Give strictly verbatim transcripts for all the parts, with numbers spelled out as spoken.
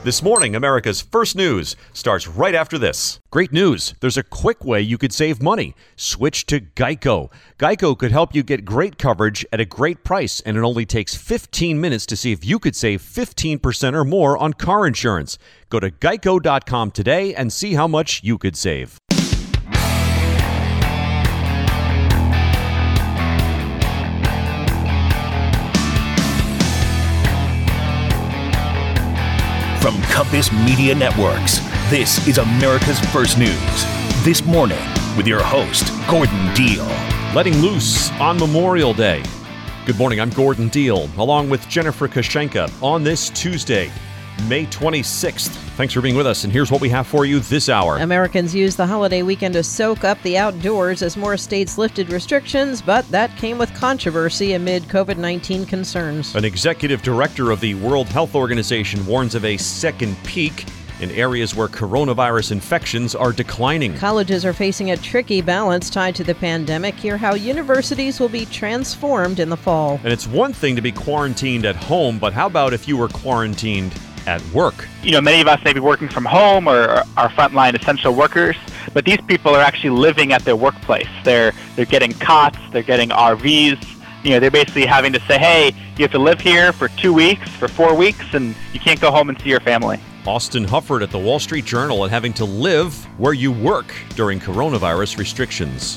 This morning, America's First News starts right after this. Great news. There's a quick way you could save money. Switch to Geico. Geico could help you get great coverage at a great price, and it only takes fifteen minutes to see if you could save fifteen percent or more on car insurance. Go to geico dot com today and see how much you could save. From Compass Media Networks, this is America's First News. This morning, with your host, Gordon Deal. Letting loose on Memorial Day. Good morning, I'm Gordon Deal, along with Jennifer Kashenka on this Tuesday, May twenty-sixth. Thanks for being with us, and here's what we have for you this hour. Americans used the holiday weekend to soak up the outdoors as more states lifted restrictions, but that came with controversy amid covid nineteen concerns. An executive director of the World Health Organization warns of a second peak in areas where coronavirus infections are declining. Colleges are facing a tricky balance tied to the pandemic. Hear how universities will be transformed in the fall. And it's one thing to be quarantined at home, but how about if you were quarantined at work? You know, many of us may be working from home or are frontline essential workers, but these people are actually living at their workplace. They're they're getting cots, they're getting R Vs. You know, they're basically having to say, hey, you have to live here for two weeks, for four weeks, and you can't go home and see your family. Austin Hufford at the Wall Street Journal and having to live where you work during coronavirus restrictions.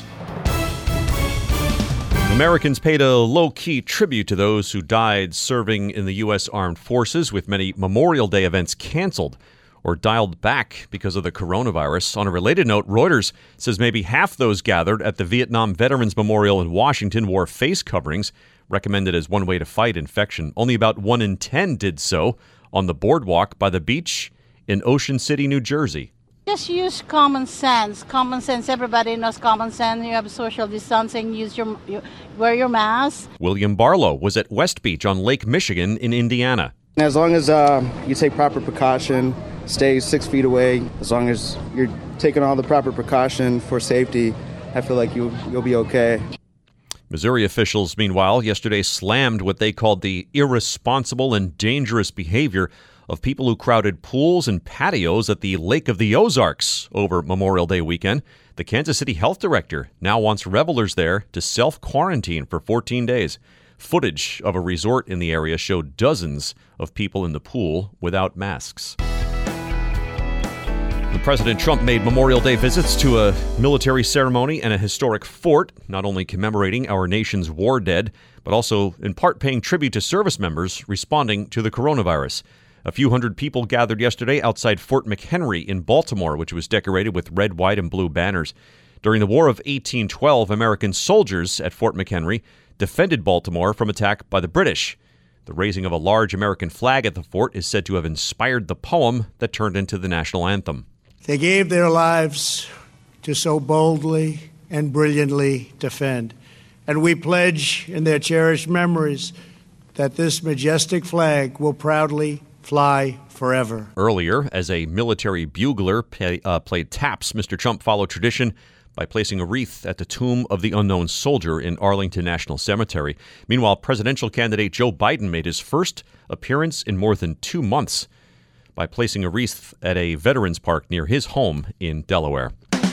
Americans paid a low-key tribute to those who died serving in the U S Armed Forces, with many Memorial Day events canceled or dialed back because of the coronavirus. On a related note, Reuters says maybe half those gathered at the Vietnam Veterans Memorial in Washington wore face coverings, recommended as one way to fight infection. Only about one in ten did so on the boardwalk by the beach in Ocean City, New Jersey. Just use common sense. Common sense. Everybody knows common sense. You have social distancing. Use your, you, wear your mask. William Barlow was at West Beach on Lake Michigan in Indiana. As long as uh, you take proper precaution, stay six feet away, as long as you're taking all the proper precaution for safety, I feel like you, you'll be okay. Missouri officials, meanwhile, yesterday slammed what they called the irresponsible and dangerous behavior of people who crowded pools and patios at the Lake of the Ozarks over Memorial Day weekend. The Kansas City health director now wants revelers there to self-quarantine for fourteen days. Footage of a resort in the area showed dozens of people in the pool without masks. President Trump made Memorial Day visits to a military ceremony and a historic fort, not only commemorating our nation's war dead, but also in part paying tribute to service members responding to the coronavirus. A few hundred people gathered yesterday outside Fort McHenry in Baltimore, which was decorated with red, white, and blue banners. During the War of eighteen twelve, American soldiers at Fort McHenry defended Baltimore from attack by the British. The raising of a large American flag at the fort is said to have inspired the poem that turned into the national anthem. They gave their lives to so boldly and brilliantly defend. And we pledge in their cherished memories that this majestic flag will proudly fly forever. Earlier, as a military bugler pay, uh, played taps, Mister Trump followed tradition by placing a wreath at the tomb of the unknown soldier in Arlington National Cemetery. Meanwhile, presidential candidate Joe Biden made his first appearance in more than two months by placing a wreath at a veterans park near his home in Delaware.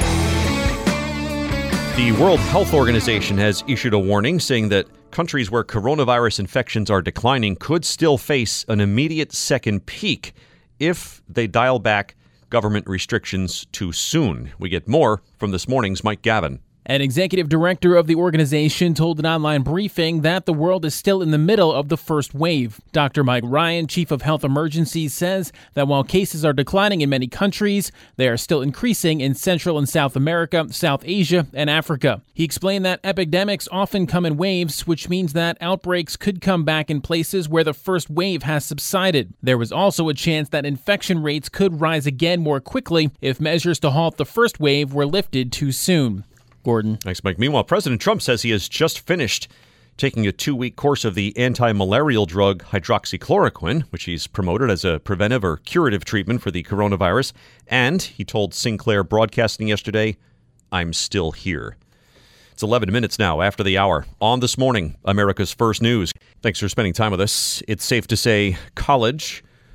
The World Health Organization has issued a warning saying that countries where coronavirus infections are declining could still face an immediate second peak if they dial back government restrictions too soon. We get more from this morning's Mike Gavin. An executive director of the organization told an online briefing that the world is still in the middle of the first wave. Doctor Mike Ryan, chief of health emergencies, says that while cases are declining in many countries, they are still increasing in Central and South America, South Asia, and Africa. He explained that epidemics often come in waves, which means that outbreaks could come back in places where the first wave has subsided. There was also a chance that infection rates could rise again more quickly if measures to halt the first wave were lifted too soon. Gordon. Thanks, Mike. Meanwhile, President Trump says he has just finished taking a two-week course of the anti-malarial drug hydroxychloroquine, which he's promoted as a preventive or curative treatment for the coronavirus. And he told Sinclair Broadcasting yesterday, "I'm still here." It's eleven minutes now after the hour. On This Morning, America's First News. Thanks for spending time with us. It's safe to say college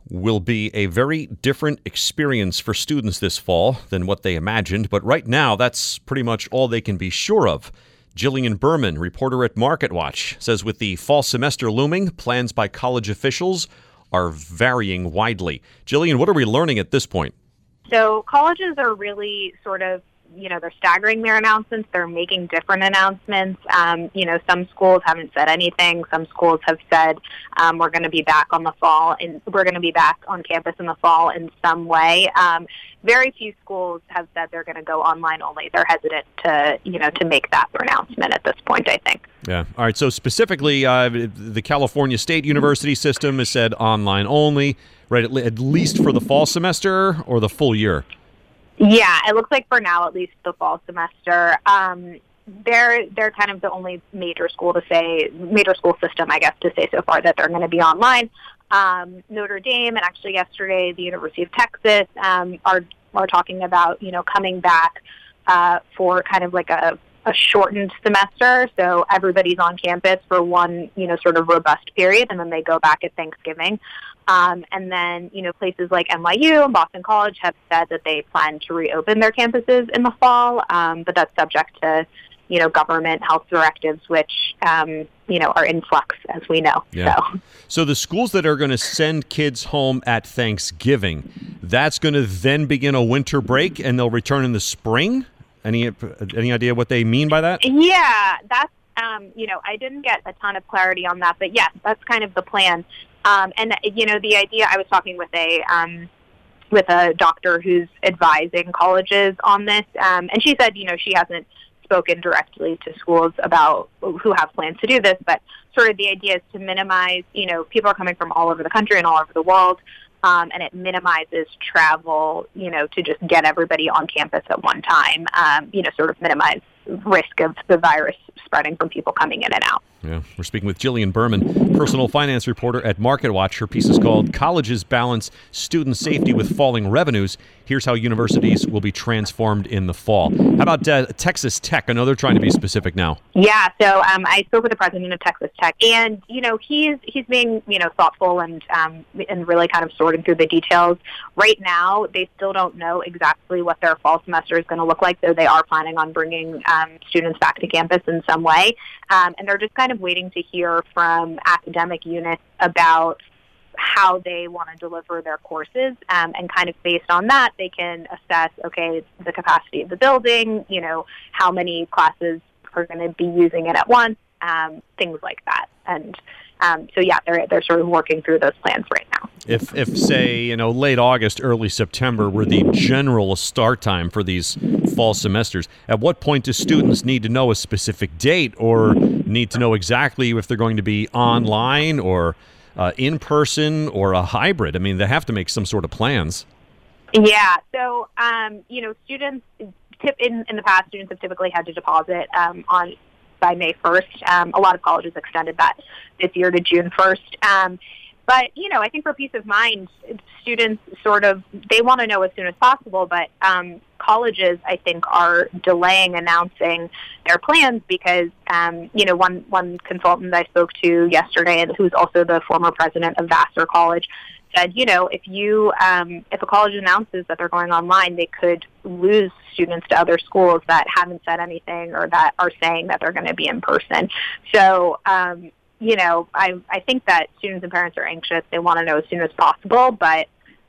will be a very different experience for students this fall than what they imagined, but right now that's pretty much all they can be sure of. Jillian Berman, reporter at MarketWatch, says with the fall semester looming, plans by college officials are varying widely. Jillian, what are we learning at this point? So colleges are really sort of, you know, they're staggering their announcements. They're making different announcements. Um, you know, some schools haven't said anything. Some schools have said um, we're going to be back on the fall, and we're going to be back on campus in the fall in some way. Um, very few schools have said they're going to go online only. They're hesitant to, you know, to make that pronouncement at this point, I think. Yeah. All right. So specifically, uh, the California State University system has said online only, right? At, at least for the fall semester or the full year. Yeah, it looks like for now, at least the fall semester. Um, they're they're kind of the only major school to say, major school system, I guess, to say so far that they're going to be online. Um, Notre Dame and actually yesterday the University of Texas um, are are talking about, you know, coming back uh, for kind of like a, a shortened semester. So everybody's on campus for one, you know, sort of robust period, and then they go back at Thanksgiving. Um, and then, you know, places like N Y U and Boston College have said that they plan to reopen their campuses in the fall, um, but that's subject to, you know, government health directives, which, um, you know, are in flux, as we know. Yeah. So. so the schools that are going to send kids home at Thanksgiving, that's going to then begin a winter break, and they'll return in the spring? Any any idea what they mean by that? Yeah, that's, um, you know, I didn't get a ton of clarity on that, but yes, that's kind of the plan. Um, and, you know, the idea, I was talking with a um, with a doctor who's advising colleges on this, um, and she said, you know, she hasn't spoken directly to schools about who have plans to do this, but sort of the idea is to minimize, you know, people are coming from all over the country and all over the world, um, and it minimizes travel, you know, to just get everybody on campus at one time, um, you know, sort of minimize risk of the virus spreading from people coming in and out. Yeah, we're speaking with Jillian Berman, personal finance reporter at MarketWatch. Her piece is called Colleges Balance Student Safety with Falling Revenues. Here's how universities will be transformed in the fall. How about uh, Texas Tech? I know they're trying to be specific now. Yeah, so um, I spoke with the president of Texas Tech, and, you know, he's he's being, you know, thoughtful and um, and really kind of sorting through the details. Right now, they still don't know exactly what their fall semester is going to look like, though they are planning on bringing um, students back to campus in some way. Um, and they're just kind of waiting to hear from academic units about how they want to deliver their courses, um, and kind of based on that, they can assess, okay, the capacity of the building, you know, how many classes are going to be using it at once, um, things like that. And um, so, yeah, they're they're sort of working through those plans right now. If, if say, you know, late August, early September were the general start time for these fall semesters, at what point do students need to know a specific date or need to know exactly if they're going to be online or uh, in person or a hybrid? I mean, they have to make some sort of plans. Yeah. So, um, you know, students tip in, in the past, students have typically had to deposit um, on by May first. Um, a lot of colleges extended that this year to June first. Um, But, you know, I think for peace of mind, students sort of, they want to know as soon as possible, but um, colleges, I think, are delaying announcing their plans because, um, you know, one, one consultant I spoke to yesterday, who's also the former president of Vassar College, said, you know, if you, um, if a college announces that they're going online, they could lose students to other schools that haven't said anything or that are saying that they're going to be in person. So, um, you know, I I think that students and parents are anxious. They want to know as soon as possible, but,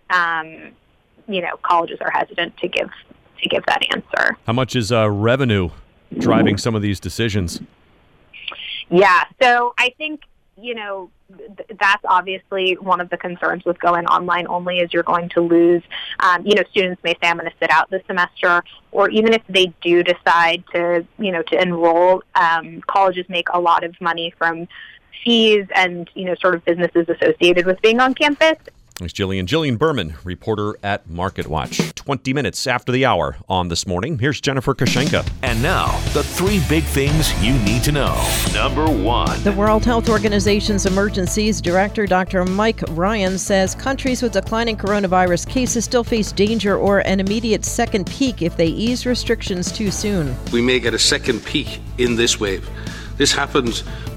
um, you know, colleges are hesitant to give to give that answer. How much is uh, revenue driving some of these decisions? Yeah, so I think, you know, th- that's obviously one of the concerns with going online only is you're going to lose, um, you know, students may say I'm going to sit out this semester, or even if they do decide to, you know, to enroll, um, colleges make a lot of money from fees and, you know, sort of businesses associated with being on campus. Thanks, Jillian. Jillian Berman, reporter at MarketWatch. twenty minutes after the hour on This Morning. Here's Jennifer Kashenka. And now, the three big things you need to know. Number one. The World Health Organization's Emergencies Director, Doctor Mike Ryan, says countries with declining coronavirus cases still face danger or an immediate second peak if they ease restrictions too soon. We may get a second peak in this wave. This happens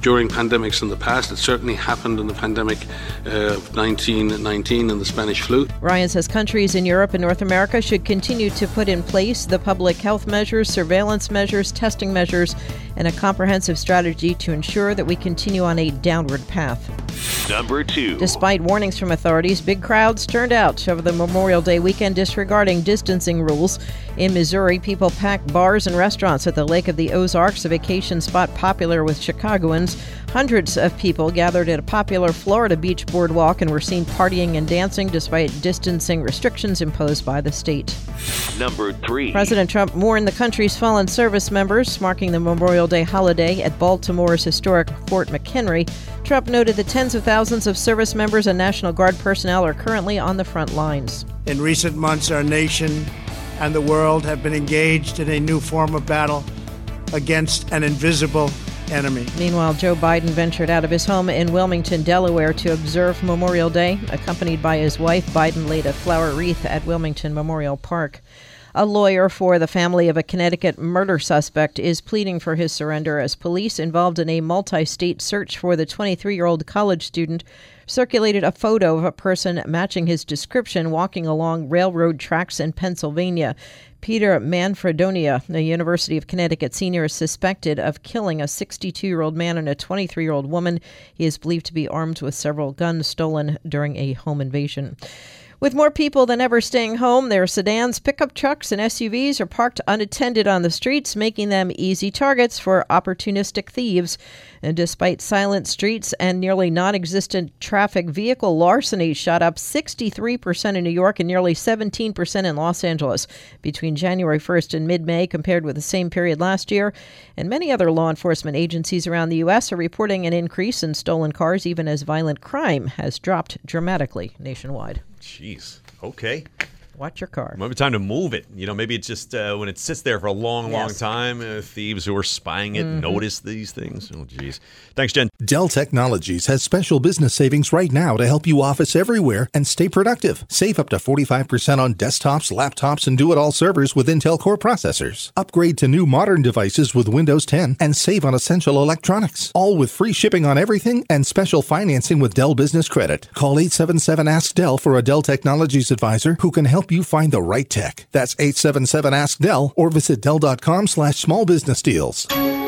during pandemics in the past. It certainly happened in the pandemic uh, of nineteen nineteen and the Spanish flu. Ryan says countries in Europe and North America should continue to put in place the public health measures, surveillance measures, testing measures, and a comprehensive strategy to ensure that we continue on a downward path. Number two. Despite warnings from authorities, big crowds turned out over the Memorial Day weekend disregarding distancing rules. In Missouri, people packed bars and restaurants at the Lake of the Ozarks, a vacation spot popular with Chicagoans. Hundreds of people gathered at a popular Florida beach boardwalk and were seen partying and dancing despite distancing restrictions imposed by the state. Number three. President Trump mourned the country's fallen service members, marking the Memorial Day holiday at Baltimore's historic Fort McHenry. Trump noted that tens of thousands of service members and National Guard personnel are currently on the front lines. In recent months, our nation and the world have been engaged in a new form of battle against an invisible enemy. Meanwhile, Joe Biden ventured out of his home in Wilmington, Delaware to observe Memorial Day. Accompanied by his wife, Biden laid a flower wreath at Wilmington Memorial Park. A lawyer for the family of a Connecticut murder suspect is pleading for his surrender as police involved in a multi-state search for the twenty-three-year-old college student circulated a photo of a person matching his description walking along railroad tracks in Pennsylvania. Peter Manfredonia, a University of Connecticut senior, is suspected of killing a sixty-two-year-old man and a twenty-three-year-old woman. He is believed to be armed with several guns stolen during a home invasion. With more people than ever staying home, their sedans, pickup trucks, and S U Vs are parked unattended on the streets, making them easy targets for opportunistic thieves. And despite silent streets and nearly non-existent traffic, vehicle larceny shot up sixty-three percent in New York and nearly seventeen percent in Los Angeles between January first and mid-May compared with the same period last year. And many other law enforcement agencies around the U S are reporting an increase in stolen cars, even as violent crime has dropped dramatically nationwide. Jeez. Okay. Watch your car. Maybe time to move it. You know, maybe it's just uh, when it sits there for a long, Yes. long time, uh, thieves who are spying it Mhm. notice these things. Oh, geez. Thanks, Jen. Dell Technologies has special business savings right now to help you office everywhere and stay productive. Save up to forty-five percent on desktops, laptops, and do-it-all servers with Intel Core processors. Upgrade to new modern devices with Windows ten and save on essential electronics. All with free shipping on everything and special financing with Dell Business Credit. Call eight seven seven, ask Dell for a Dell Technologies advisor who can help you find the right tech. That's eight seven seven, ask Dell or visit Dell.com slash small business deals.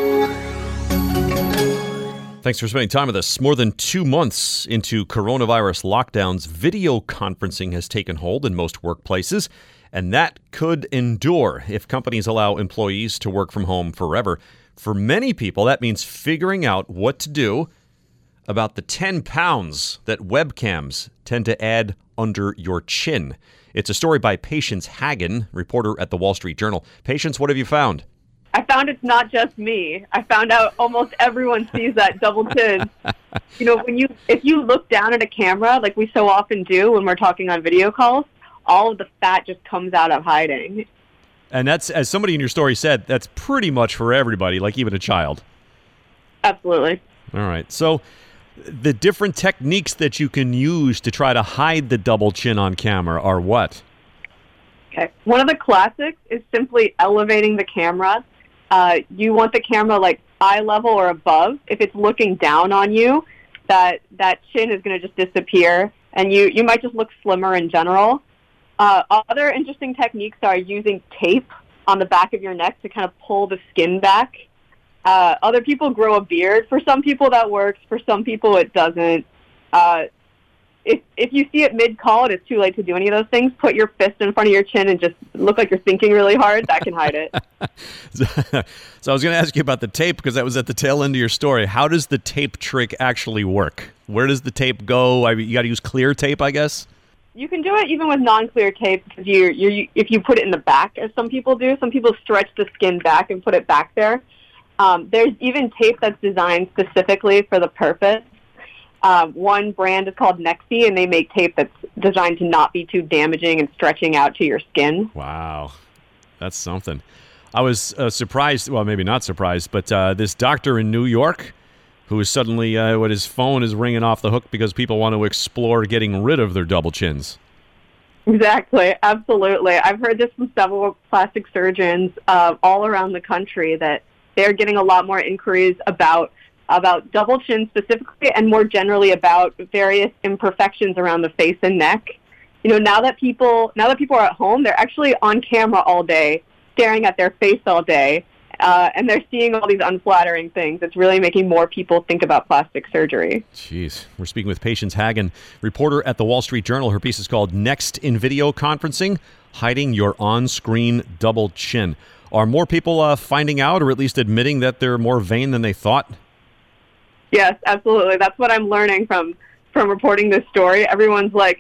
Thanks for spending time with us. More than two months into coronavirus lockdowns, video conferencing has taken hold in most workplaces, and that could endure if companies allow employees to work from home forever. For many people, that means figuring out what to do about the ten pounds that webcams tend to add under your chin. It's a story by Patience Hagen, reporter at the Wall Street Journal. Patience, what have you found? I found it's not just me. I found out almost everyone sees that double chin. You know, when you if you look down at a camera, like we so often do when we're talking on video calls, all of the fat just comes out of hiding. And that's, as somebody in your story said, that's pretty much for everybody, like even a child. Absolutely. All right. So the different techniques that you can use to try to hide the double chin on camera are what? Okay. One of the classics is simply elevating the camera. Uh, you want the camera like eye level or above. If it's looking down on you, that that chin is going to just disappear, and you, you might just look slimmer in general. Uh, other interesting techniques are using tape on the back of your neck to kind of pull the skin back. Uh, other people grow a beard. For some people that works. For some people it doesn't. Uh, if if you see it mid-call and it's too late to do any of those things, put your fist in front of your chin and just look like you're thinking really hard. That can hide it. So I was going to ask you about the tape because that was at the tail end of your story. How does the tape trick actually work? Where does the tape go? I mean, you got to use clear tape, I guess? You can do it even with non-clear tape because you you if you put it in the back, as some people do. Some people stretch the skin back and put it back there. Um, there's even tape that's designed specifically for the purpose. Uh, one brand is called Nexi, and they make tape that's designed to not be too damaging and stretching out to your skin. Wow. That's something. I was uh, surprised, well, maybe not surprised, but uh, this doctor in New York who is suddenly, uh, what his phone is ringing off the hook because people want to explore getting rid of their double chins. Exactly. Absolutely. I've heard this from several plastic surgeons uh, all around the country that they're getting a lot more inquiries about about double chin specifically, and more generally about various imperfections around the face and neck. You know, now that people now that people are at home, they're actually on camera all day, staring at their face all day, uh, and they're seeing all these unflattering things. It's really making more people think about plastic surgery. Jeez. We're speaking with Patience Hagen, reporter at the Wall Street Journal. Her piece is called Next in Video Conferencing, Hiding Your On-Screen Double Chin. Are more people uh, finding out, or at least admitting that they're more vain than they thought? Yes, absolutely. That's what I'm learning from, from reporting this story. Everyone's like,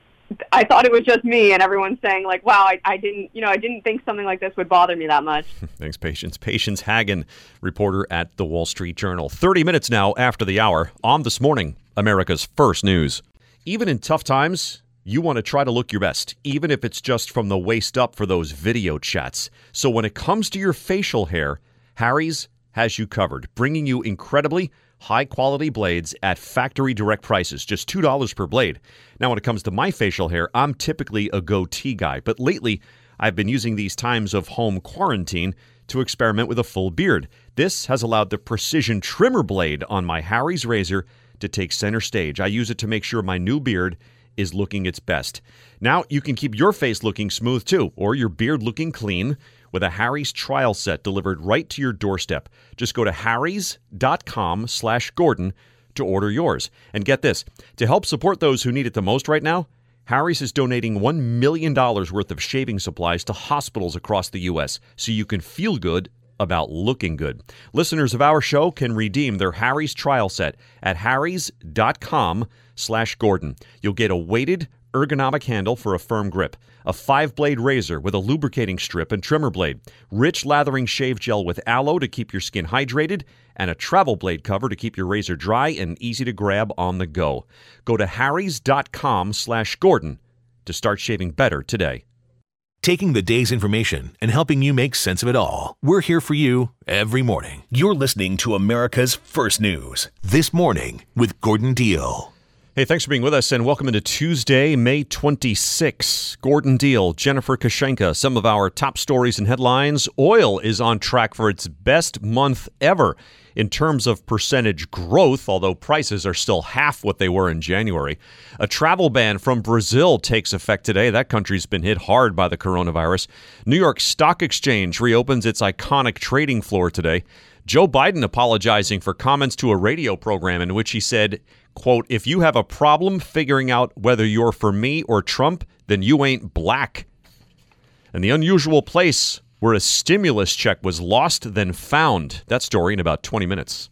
I thought it was just me, and everyone's saying like, wow, I, I didn't, you know, I didn't think something like this would bother me that much. Thanks, Patience. Patience Hagen, reporter at the Wall Street Journal. thirty minutes now after the hour on This Morning, America's First News. Even in tough times, you want to try to look your best, even if it's just from the waist up for those video chats. So when it comes to your facial hair, Harry's has you covered, bringing you incredibly high-quality blades at factory direct prices, just two dollars per blade. Now, when it comes to my facial hair, I'm typically a goatee guy, but lately I've been using these times of home quarantine to experiment with a full beard. This has allowed the precision trimmer blade on my Harry's razor to take center stage. I use it to make sure my new beard is looking its best. Now, you can keep your face looking smooth too, or your beard looking clean, with a Harry's trial set delivered right to your doorstep. Just go to harrys.com slash Gordon to order yours. And get this, to help support those who need it the most right now, Harry's is donating one million dollars worth of shaving supplies to hospitals across the U S so you can feel good about looking good. Listeners of our show can redeem their Harry's trial set at harrys.com slash Gordon. You'll get a weighted ergonomic handle for a firm grip, a five-blade razor with a lubricating strip and trimmer blade, rich lathering shave gel with aloe to keep your skin hydrated, and a travel blade cover to keep your razor dry and easy to grab on the go. Go to harrys.com slash Gordon to start shaving better today. Taking the day's information and helping you make sense of it all. We're here for you every morning. You're listening to America's First News. This Morning with Gordon Deal. Hey, thanks for being with us, and welcome into Tuesday, May twenty-sixth. Gordon Deal, Jennifer Kashenka, some of our top stories and headlines. Oil is on track for its best month ever in terms of percentage growth, although prices are still half what they were in January. A travel ban from Brazil takes effect today. That country's been hit hard by the coronavirus. New York Stock Exchange reopens its iconic trading floor today. Joe Biden apologizing for comments to a radio program in which he said, quote, "If you have a problem figuring out whether you're for me or Trump, then you ain't black." And the unusual place where a stimulus check was lost then found. That story in about twenty minutes.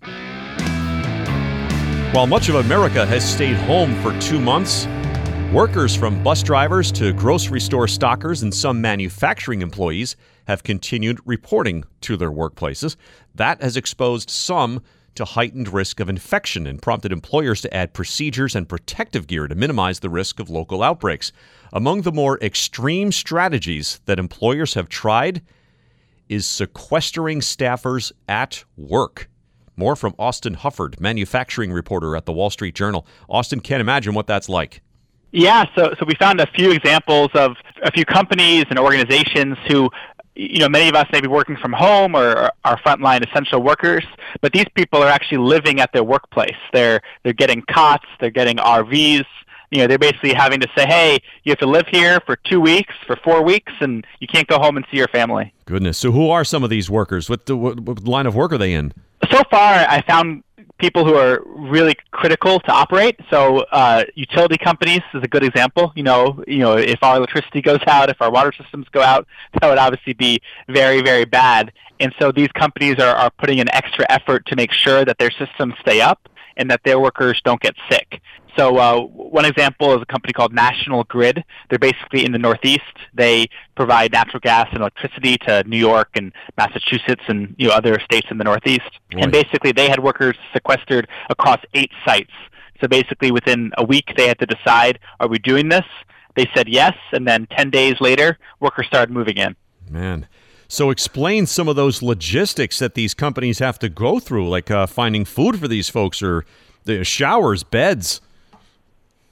While much of America has stayed home for two months, workers from bus drivers to grocery store stockers and some manufacturing employees have continued reporting to their workplaces. That has exposed some to heightened risk of infection and prompted employers to add procedures and protective gear to minimize the risk of local outbreaks. Among the more extreme strategies that employers have tried is sequestering staffers at work. More from Austin Hufford, manufacturing reporter at the Wall Street Journal. Austin, can't imagine what that's like. Yeah, so so we found a few examples of a few companies and organizations who, you know, many of us may be working from home or are frontline essential workers, but these people are actually living at their workplace. They're they're getting cots, they're getting R Vs. You know, they're basically having to say, hey, you have to live here for two weeks, for four weeks, and you can't go home and see your family. Goodness. So who are some of these workers? What, the, what, what line of work are they in? So far, I found people who are really critical to operate. So uh, utility companies is a good example. You know, you know, if our electricity goes out, if our water systems go out, that would obviously be very, very bad. And so these companies are, are putting an extra effort to make sure that their systems stay up and that their workers don't get sick. So uh, one example is a company called National Grid. They're basically in the Northeast. They provide natural gas and electricity to New York and Massachusetts and, you know, other states in the Northeast. Right. And basically they had workers sequestered across eight sites. So basically within a week they had to decide, are we doing this? They said yes, and then ten days later, workers started moving in. Man. So explain some of those logistics that these companies have to go through, like uh, finding food for these folks or the showers, beds.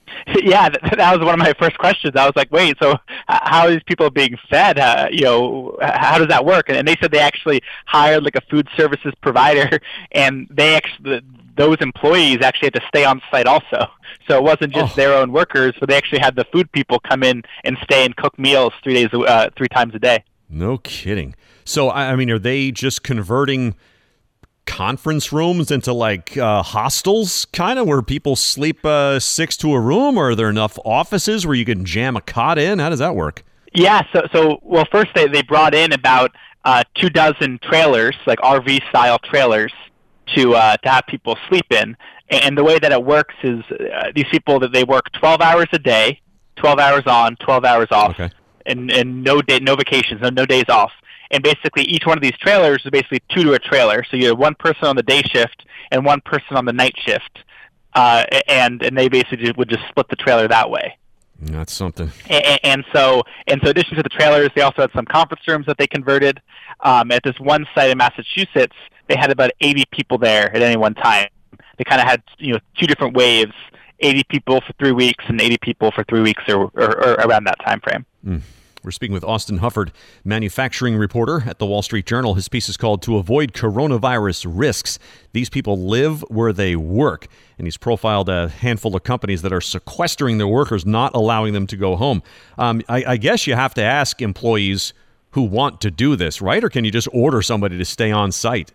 Yeah, that, that was one of my first questions. I was like, wait, so how are these people being fed? Uh, you know, how does that work? And they said they actually hired like a food services provider, and they actually, those employees actually had to stay on site also. So it wasn't just oh. their own workers, but they actually had the food people come in and stay and cook meals three days, uh, three times a day. No kidding. So, I mean, are they just converting conference rooms into like uh, hostels, kind of, where people sleep uh, six to a room, or are there enough offices where you can jam a cot in? How does that work? Yeah, so, so well, first they, they brought in about uh, two dozen trailers, like R V-style trailers, to uh, to have people sleep in. And the way that it works is uh, these people, that they work twelve hours a day, twelve hours on, twelve hours off, okay. and, and no day, no vacations, no, no days off. And basically each one of these trailers is basically two to a trailer. So you have one person on the day shift and one person on the night shift. Uh, and, and they basically would just split the trailer that way. That's something. And, and so, and so, in addition to the trailers, they also had some conference rooms that they converted. Um, at this one site in Massachusetts, they had about eighty people there at any one time. They kind of had, you know, two different waves: eighty people for three weeks and eighty people for three weeks, or, or, or around that time frame. Mm. We're speaking with Austin Hufford, manufacturing reporter at the Wall Street Journal. His piece is called "To Avoid Coronavirus Risks." These people live where they work, and he's profiled a handful of companies that are sequestering their workers, not allowing them to go home. Um, I, I guess you have to ask employees who want to do this, right? Or can you just order somebody to stay on site?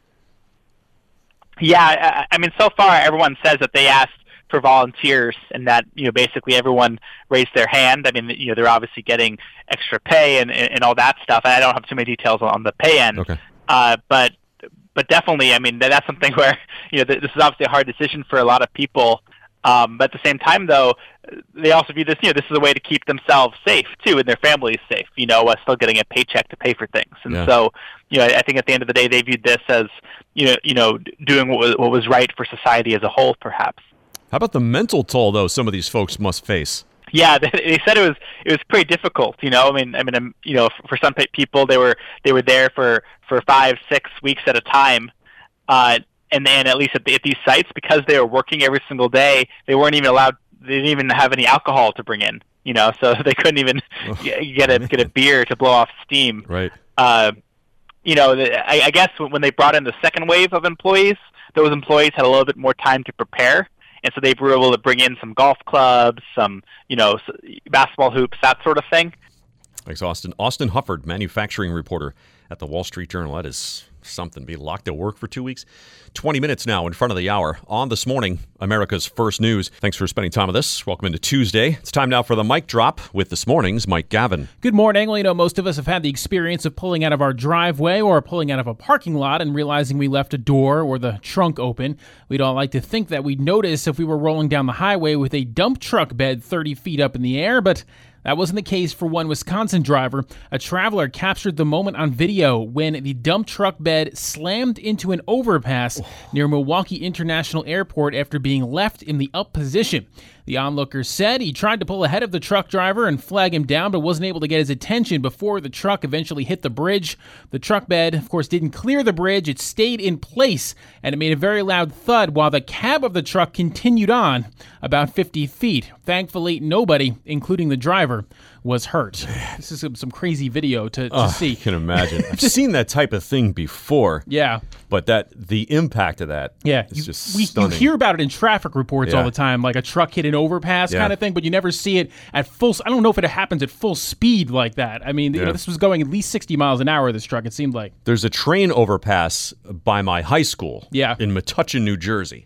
Yeah, I, I mean, so far everyone says that they asked for volunteers, and that, you know, basically everyone raised their hand. I mean, you know, they're obviously getting extra pay and, and all that stuff. I don't have too many details on the pay end, okay. uh, but but definitely, I mean, that's something where, you know, this is obviously a hard decision for a lot of people. Um, but at the same time, though, they also view this, you know, this is a way to keep themselves safe too, and their families safe. You know, uh, still getting a paycheck to pay for things, and yeah. so, you know, I think at the end of the day, they viewed this as, you know, you know, doing what was, what was right for society as a whole, perhaps. How about the mental toll, though, some of these folks must face? Yeah, they said it was it was pretty difficult. You know, I mean, I mean, you know, for some people, they were they were there for, for five, six weeks at a time, uh, and then at least at, the, at these sites, because they were working every single day, they weren't even allowed. They didn't even have any alcohol to bring in. You know, so they couldn't even oh, get a man. get a beer to blow off steam. Right. Uh, you know, I, I guess when they brought in the second wave of employees, those employees had a little bit more time to prepare. And so they were able to bring in some golf clubs, some, you know, basketball hoops, that sort of thing. Thanks, Austin. Austin Hufford, manufacturing reporter at the Wall Street Journal. That is something. Be locked at work for two weeks. twenty minutes now in front of the hour on This Morning, America's First News. Thanks for spending time with us. Welcome into Tuesday. It's time now for the mic drop with This Morning's Mike Gavin. Good morning. Well, you know, most of us have had the experience of pulling out of our driveway or pulling out of a parking lot and realizing we left a door or the trunk open. We'd all like to think that we'd notice if we were rolling down the highway with a dump truck bed thirty feet up in the air, but that wasn't the case for one Wisconsin driver. A traveler captured the moment on video when the dump truck bed slammed into an overpass near Milwaukee International Airport after being left in the up position. The onlooker said he tried to pull ahead of the truck driver and flag him down, but wasn't able to get his attention before the truck eventually hit the bridge. The truck bed, of course, didn't clear the bridge. It stayed in place, and it made a very loud thud while the cab of the truck continued on about fifty feet. Thankfully, nobody, including the driver, was hurt. This is some, some crazy video to, to oh, see. I can imagine. I've seen that type of thing before. Yeah. But that the impact of that yeah. is you, just we, stunning. You hear about it in traffic reports yeah. all the time, like a truck hit an overpass yeah. kind of thing, but you never see it at full. I don't know if it happens at full speed like that. I mean, yeah. you know, this was going at least sixty miles an hour, this truck, it seemed like. There's a train overpass by my high school yeah. in Metuchen, New Jersey.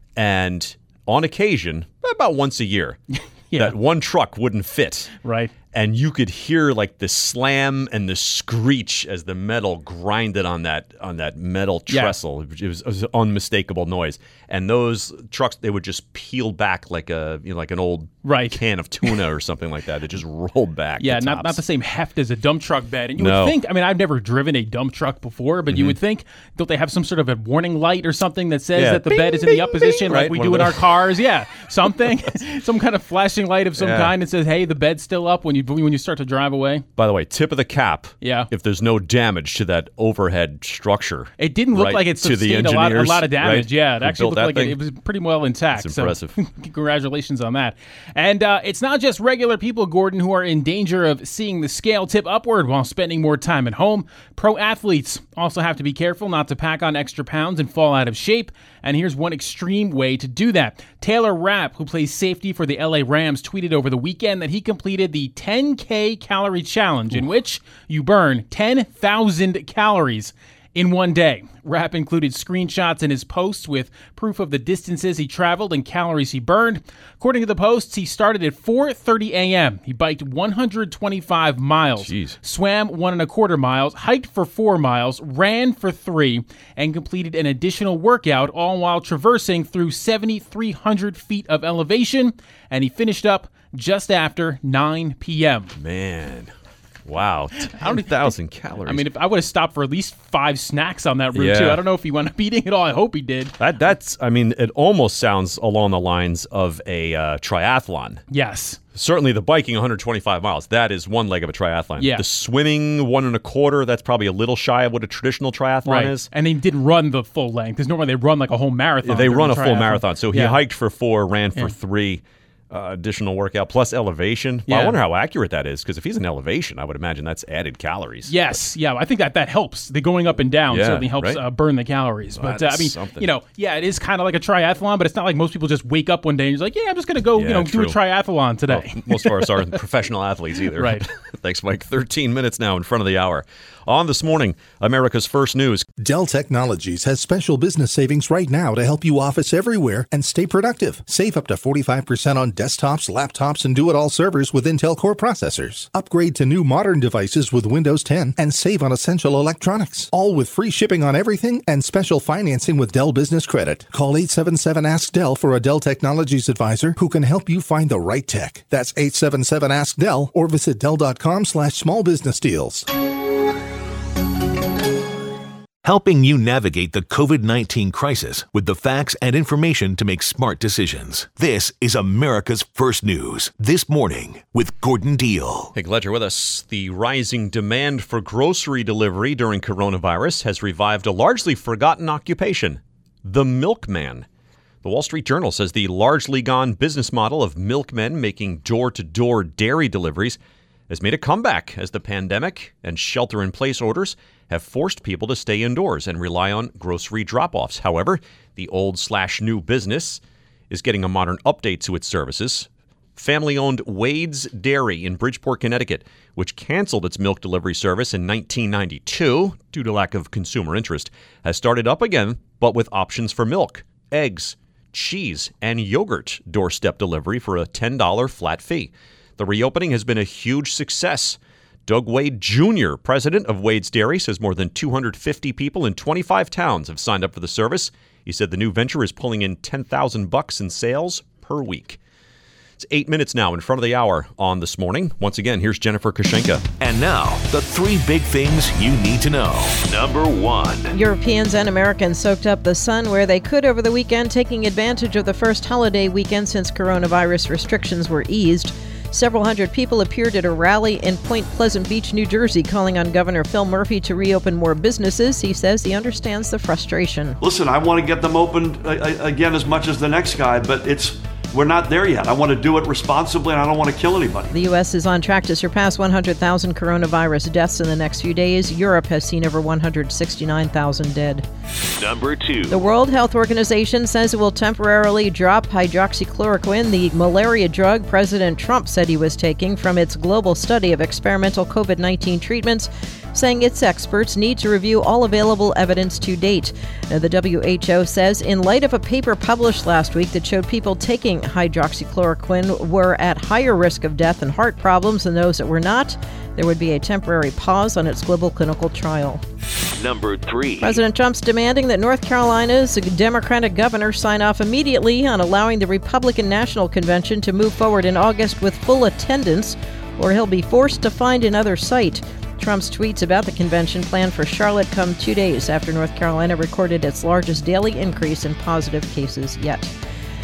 And on occasion, about once a year, yeah. that one truck wouldn't fit. Right. And you could hear like the slam and the screech as the metal grinded on that on that metal trestle. Yeah. It, was, it was an unmistakable noise. And those trucks, they would just peel back like a you know like an old right. can of tuna or something like that. They just rolled back. Yeah, the not tops. not the same heft as a dump truck bed. And you no. would think, I mean, I've never driven a dump truck before, but mm-hmm. you would think, don't they have some sort of a warning light or something that says yeah. that the bing, bed is in bing, the up position bing, like right? we One do in the... our cars? Yeah, something. Some kind of flashing light of some yeah. kind that says, hey, the bed's still up when you you when you start to drive away. By the way, tip of the cap. Yeah. If there's no damage to that overhead structure. It didn't look right, like it to the sustained a lot, a lot of damage. Right, yeah, it actually looked like it, thing? it was pretty well intact. That's so impressive. Congratulations on that. And uh, it's not just regular people, Gordon, who are in danger of seeing the scale tip upward while spending more time at home. Pro athletes also have to be careful not to pack on extra pounds and fall out of shape. And here's one extreme way to do that. Taylor Rapp, who plays safety for the L A Rams, tweeted over the weekend that he completed the ten K calorie challenge, in which you burn ten thousand calories in one day. Rapp included screenshots in his posts with proof of the distances he traveled and calories he burned. According to the posts, he started at four thirty a.m. He biked one hundred twenty-five miles, Jeez. swam one and a quarter miles, hiked for four miles, ran for three, and completed an additional workout, all while traversing through seven thousand three hundred feet of elevation, and he finished up just after nine p.m. Man. Wow, ten thousand calories. I mean, if I would have stopped for at least five snacks on that route, Yeah. too. I don't know if he wound up eating it all. I hope he did. That That's, I mean, it almost sounds along the lines of a uh, triathlon. Yes. Certainly the biking one hundred twenty-five miles, that is one leg of a triathlon. Yeah. The swimming one and a quarter, that's probably a little shy of what a traditional triathlon Right. is. And they didn't run the full length, because normally they run like a whole marathon. They during run a the full triathlon. marathon. So he Yeah. hiked for four, ran for Yeah. three. Uh, additional workout plus elevation. Well, I Yeah. wonder how accurate that is, because if he's in elevation, I would imagine that's added calories. Yes, yeah, I think that that helps. The going up and down Yeah, certainly helps right? uh, burn the calories. Well, But uh, I that's mean, something. you know, yeah, it is kind of like a triathlon, but it's not like most people just wake up one day and you're like, yeah, I'm just going to go, you Yeah, know, do a true. triathlon today. Well, most of us aren't professional athletes either. Right. Thanks, Mike. thirteen minutes now in front of the hour. On this morning, America's First News. Dell Technologies has special business savings right now to help you office everywhere and stay productive. Save up to forty-five percent on desktops, laptops, and do-it-all servers with Intel Core processors. Upgrade to new modern devices with Windows ten and save on essential electronics. All with free shipping on everything and special financing with Dell Business Credit. Call eight seven seven ask Dell for a Dell Technologies advisor who can help you find the right tech. That's eight seven seven ask Dell or visit Dell.com slash small business deals. Helping you navigate the covid nineteen crisis with the facts and information to make smart decisions. This is America's First News. This morning with Gordon Deal. Hey, glad you're with us. The rising demand for grocery delivery during coronavirus has revived a largely forgotten occupation, the milkman. The Wall Street Journal says the largely gone business model of milkmen making door-to-door dairy deliveries has made a comeback as the pandemic and shelter-in-place orders have forced people to stay indoors and rely on grocery drop-offs. However, the old-slash-new business is getting a modern update to its services. Family-owned Wade's Dairy in Bridgeport, Connecticut, which canceled its milk delivery service in nineteen ninety-two due to lack of consumer interest, has started up again, but with options for milk, eggs, cheese, and yogurt doorstep delivery for a ten dollars flat fee. The reopening has been a huge success. Doug Wade Junior, president of Wade's Dairy, says more than two hundred fifty people in twenty-five towns have signed up for the service. He said the new venture is pulling in ten thousand bucks in sales per week. It's eight minutes now in front of the hour on This Morning. Once again, here's Jennifer Kushenka. And now, the three big things you need to know. Number one. Europeans and Americans soaked up the sun where they could over the weekend, taking advantage of the first holiday weekend since coronavirus restrictions were eased. Several hundred people appeared at a rally in Point Pleasant Beach, New Jersey, calling on Governor Phil Murphy to reopen more businesses. He says he understands the frustration. Listen, I want to get them opened uh, again as much as the next guy, but it's we're not there yet. I want to do it responsibly, and I don't want to kill anybody. The U S is on track to surpass one hundred thousand coronavirus deaths in the next few days. Europe has seen over one hundred sixty-nine thousand dead. Number two. The World Health Organization says it will temporarily drop hydroxychloroquine, the malaria drug President Trump said he was taking, from its global study of experimental covid nineteen treatments, saying its experts need to review all available evidence to date. Now, the W H O says in light of a paper published last week that showed people taking hydroxychloroquine were at higher risk of death and heart problems than those that were not, there would be a temporary pause on its global clinical trial. Number three. President Trump's demanding that North Carolina's Democratic governor sign off immediately on allowing the Republican National Convention to move forward in August with full attendance, or he'll be forced to find another site. Trump's tweets about the convention planned for Charlotte come two days after North Carolina recorded its largest daily increase in positive cases yet.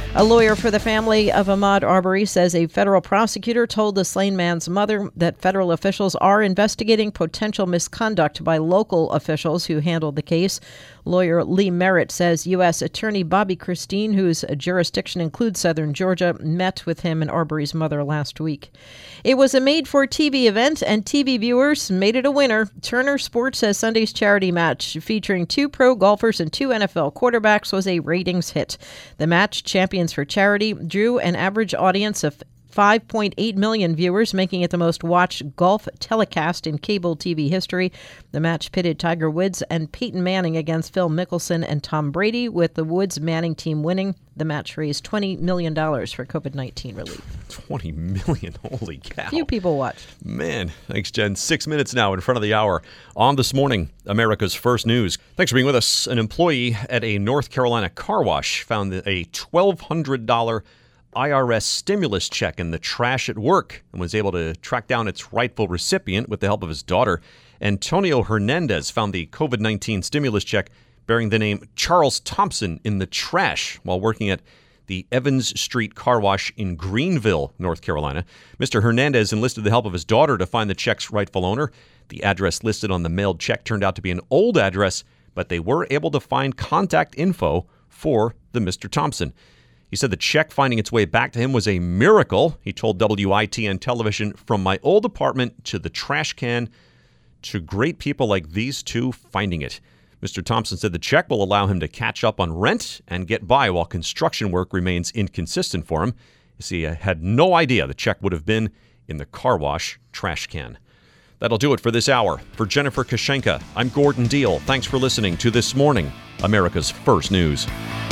A lawyer for the family of Ahmaud Arbery says a federal prosecutor told the slain man's mother that federal officials are investigating potential misconduct by local officials who handled the case. Lawyer Lee Merritt says U S. Attorney Bobby Christine, whose jurisdiction includes southern Georgia, met with him and Arbery's mother last week. It was a made-for-T V event, and T V viewers made it a winner. Turner Sports says Sunday's charity match featuring two pro golfers and two N F L quarterbacks was a ratings hit. The match, Champions for Charity, drew an average audience of five point eight million viewers, making it the most watched golf telecast in cable T V history. The match pitted Tiger Woods and Peyton Manning against Phil Mickelson and Tom Brady, with the Woods-Manning team winning. The match raised twenty million dollars for covid nineteen relief. twenty million dollars. Holy cow. Few people watched. Man, thanks, Jen. Six minutes now in front of the hour. On This Morning, America's First News. Thanks for being with us. An employee at a North Carolina car wash found a twelve hundred dollars I R S stimulus check in the trash at work and was able to track down its rightful recipient with the help of his daughter. Antonio Hernandez found the covid nineteen stimulus check bearing the name Charles Thompson in the trash while working at the Evans Street Car Wash in Greenville, North Carolina. Mister Hernandez enlisted the help of his daughter to find the check's rightful owner. The address listed on the mailed check turned out to be an old address, but they were able to find contact info for the Mister Thompson. He said the check finding its way back to him was a miracle. He told W I T N television, "From my old apartment to the trash can to great people like these two finding it." Mister Thompson said the check will allow him to catch up on rent and get by while construction work remains inconsistent for him. You see, I had no idea the check would have been in the car wash trash can. That'll do it for this hour. For Jennifer Kashenka, I'm Gordon Deal. Thanks for listening to This Morning, America's First News.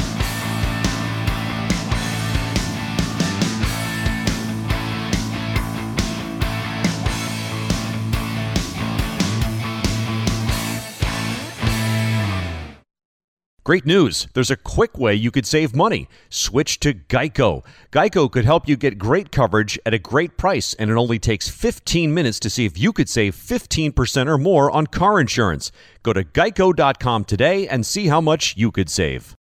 Great news. There's a quick way you could save money. Switch to Geico. Geico could help you get great coverage at a great price, and it only takes fifteen minutes to see if you could save fifteen percent or more on car insurance. Go to geico dot com today and see how much you could save.